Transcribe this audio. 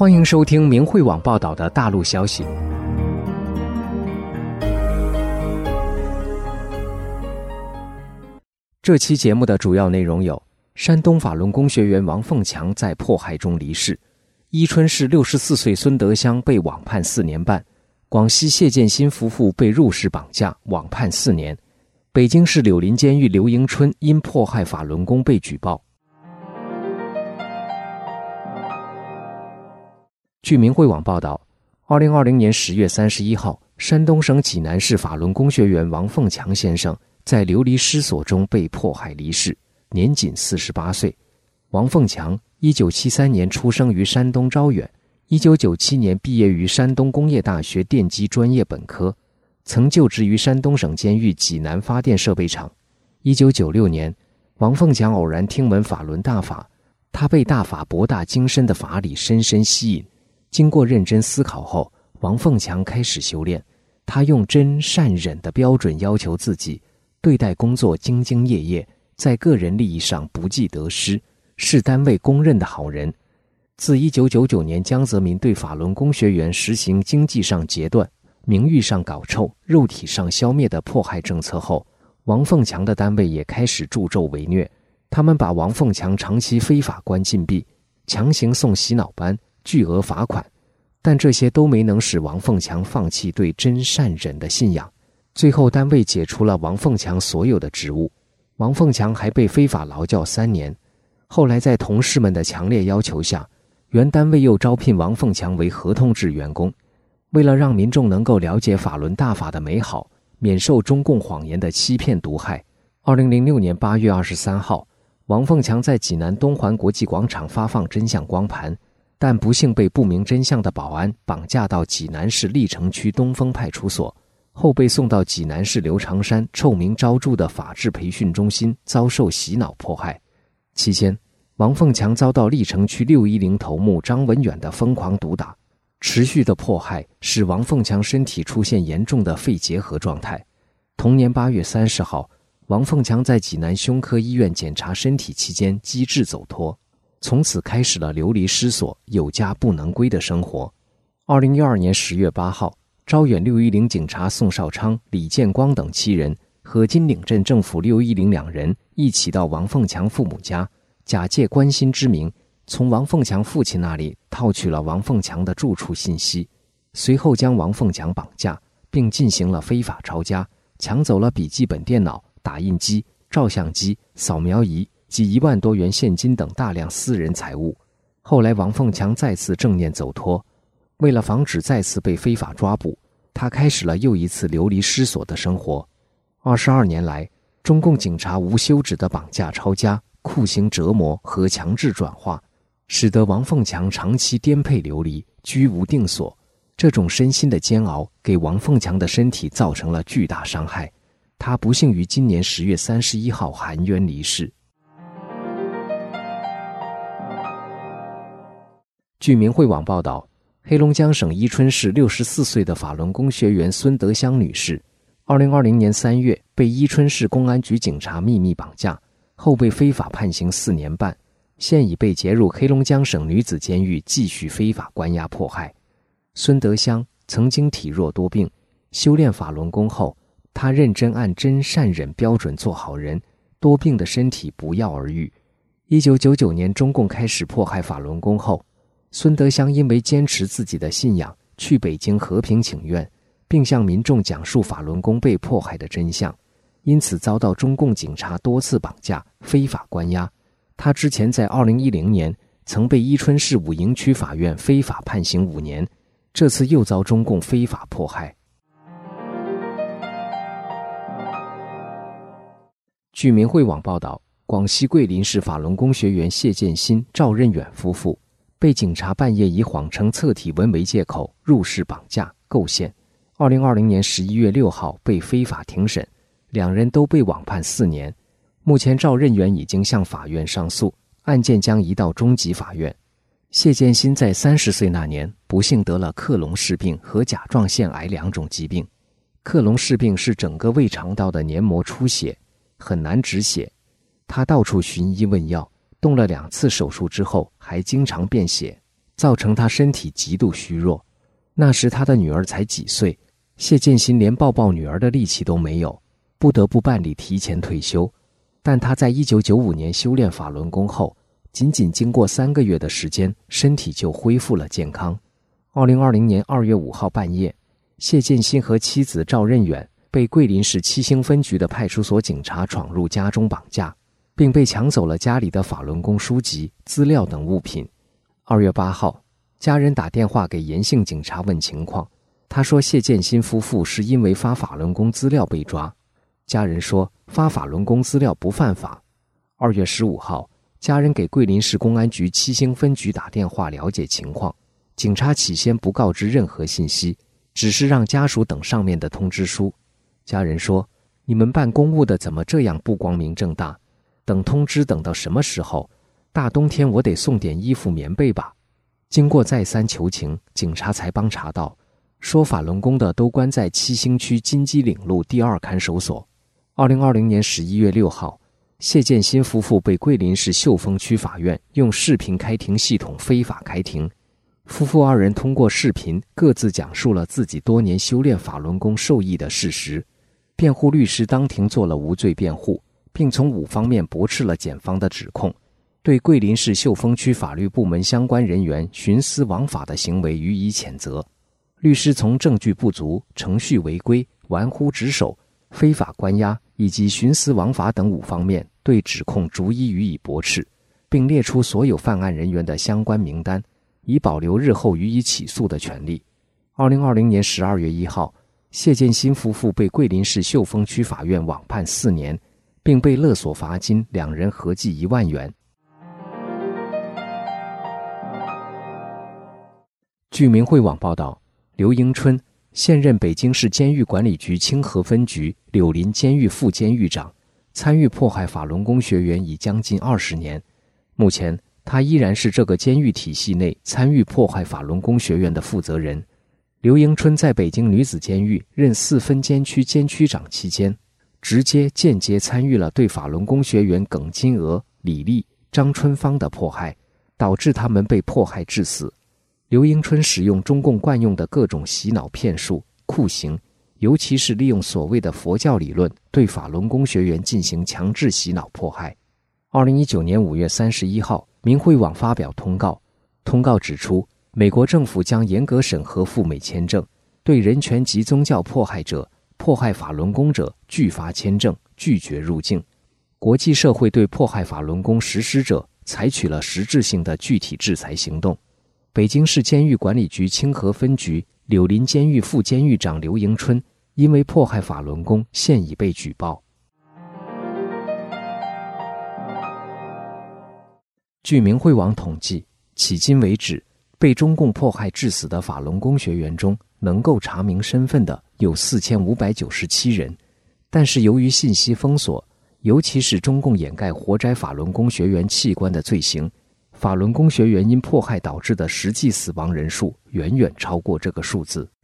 欢迎收听明慧网报道的大陆消息。这期节目的主要内容有：山东法轮功学员王凤强在迫害中离世；伊春市64岁孙德香被网判4年半；广西谢建新夫妇被入室绑架，网判4年；北京市柳林监狱刘迎春因迫害法轮功被举报。据明慧网报道，2020年10月31号，山东省济南市法轮功学员王凤强先生在流离失所中被迫害离世，年仅48岁。王凤强1973年出生于山东招远，1997年毕业于山东工业大学电机专业本科，曾就职于山东省监狱济南发电设备厂。1996年，王凤强偶然听闻法轮大法，他被大法博大精深的法理深深吸引。经过认真思考后，王凤强开始修炼。他用真善忍的标准要求自己，对待工作兢兢业业，在个人利益上不计得失，是单位公认的好人。自1999年江泽民对法轮功学员实行经济上截断、名誉上搞臭、肉体上消灭的迫害政策后，王凤强的单位也开始助纣为虐。他们把王凤强长期非法关禁闭，强行送洗脑班，巨额罚款，但这些都没能使王凤强放弃对真善忍的信仰。最后单位解除了王凤强所有的职务，王凤强还被非法劳教3年。后来在同事们的强烈要求下，原单位又招聘王凤强为合同制员工。为了让民众能够了解法轮大法的美好，免受中共谎言的欺骗毒害，2006年8月23号，王凤强在济南东环国际广场发放真相光盘，但不幸被不明真相的保安绑架到济南市历城区东风派出所，后被送到济南市刘长山臭名昭著的法治培训中心遭受洗脑迫害。期间，王凤强遭到历城区610头目张文远的疯狂毒打，持续的迫害使王凤强身体出现严重的肺结核状态。同年8月30号，王凤强在济南胸科医院检查身体期间机智走脱，从此开始了流离失所、有家不能归的生活。2012年10月8号，招远610警察宋少昌、李建光等7人和金岭镇政府610两人一起到王凤强父母家，假借关心之名，从王凤强父亲那里套取了王凤强的住处信息，随后将王凤强绑架，并进行了非法抄家，抢走了笔记本电脑、打印机、照相机、扫描仪及1万多元现金等大量私人财物。后来王凤强再次正念走脱，为了防止再次被非法抓捕，他开始了又一次流离失所的生活。22年来，中共警察无休止的绑架、抄家、酷刑折磨和强制转化，使得王凤强长期颠沛流离，居无定所。这种身心的煎熬给王凤强的身体造成了巨大伤害，他不幸于今年10月31号含冤离世。据明慧网报道，黑龙江省伊春市64岁的法轮功学员孙德香女士，2020年3月被伊春市公安局警察秘密绑架，后被非法判刑4年半，现已被劫入黑龙江省女子监狱继续非法关押迫害。孙德香曾经体弱多病，修炼法轮功后，她认真按真善忍标准做好人，多病的身体不药而愈。1999年中共开始迫害法轮功后，孙德香因为坚持自己的信仰，去北京和平请愿，并向民众讲述法轮功被迫害的真相，因此遭到中共警察多次绑架、非法关押。他之前在2010年曾被伊春市武营区法院非法判刑5年，这次又遭中共非法迫害。据明慧网报道，广西桂林市法轮功学员谢建新、赵任远夫妇被警察半夜以谎称测体温为借口入室绑架、构陷。2020年11月6号被非法庭审，两人都被网判4年。目前赵任远已经向法院上诉，案件将移到中级法院。谢建新在30岁那年不幸得了克隆氏病和甲状腺癌2种疾病。克隆氏病是整个胃肠道的黏膜出血，很难止血。他到处寻医问药，动了2次手术之后还经常便血。 造成他身体极度虚弱。那时他的女儿才几岁，谢建新连抱抱女儿的力气都没有，不得不办理提前退休。但他在1995年修炼法轮功后，仅经过3个月的时间，身体就恢复了健康。2020年2月5号半夜，谢建新和妻子赵任远被桂林市七星分局的派出所警察闯入家中绑架，并被抢走了家里的法轮功书籍、资料等物品。2月8号，家人打电话给严姓警察问情况，他说谢建新夫妇是因为发法轮功资料被抓。家人说发法轮功资料不犯法。2月15号，家人给桂林市公安局七星分局打电话了解情况，警察起先不告知任何信息，只是让家属等上面的通知书。家人说，你们办公务的怎么这样不光明正大？等通知等到什么时候？大冬天我得送点衣服棉被吧。经过再三求情，警察才帮查到，说法轮功的都关在七星区金鸡岭路第2看守所。2020年11月6号，谢建新夫妇被桂林市秀峰区法院用视频开庭系统非法开庭。夫妇2人通过视频各自讲述了自己多年修炼法轮功受益的事实。辩护律师当庭做了无罪辩护，并从5方面驳斥了检方的指控，对桂林市秀峰区法律部门相关人员徇私枉法的行为予以谴责。律师从证据不足、程序违规、玩忽职守、非法关押以及徇私枉法等5方面对指控逐一予以驳斥，并列出所有犯案人员的相关名单，以保留日后予以起诉的权利。2020年12月1号，谢建新夫妇被桂林市秀峰区法院网判4年，并被勒索罚金，2人合计1万元。据明慧网报道，刘迎春，现任北京市监狱管理局清河分局柳林监狱副监狱长，参与迫害法轮功学员已将近20年。目前，他依然是这个监狱体系内参与迫害法轮功学员的负责人。刘迎春在北京女子监狱任4分监区监区长期间，直接间接参与了对法轮功学员耿金娥、李丽、张春芳的迫害，导致他们被迫害致死。刘迎春使用中共惯用的各种洗脑骗术、酷刑，尤其是利用所谓的佛教理论对法轮功学员进行强制洗脑迫害。2019年5月31号，明慧网发表通告，通告指出，美国政府将严格审核赴美签证，对人权及宗教迫害者、迫害法轮功者拒发签证，拒绝入境。国际社会对迫害法轮功实施者采取了实质性的具体制裁行动。北京市监狱管理局清河分局柳林监狱副监狱长刘迎春因为迫害法轮功现已被举报。据明慧网统计，迄今为止，被中共迫害致死的法轮功学员中，能够查明身份的有4597人，但是由于信息封锁，尤其是中共掩盖活摘法轮功学员器官的罪行，法轮功学员因迫害导致的实际死亡人数远远超过这个数字。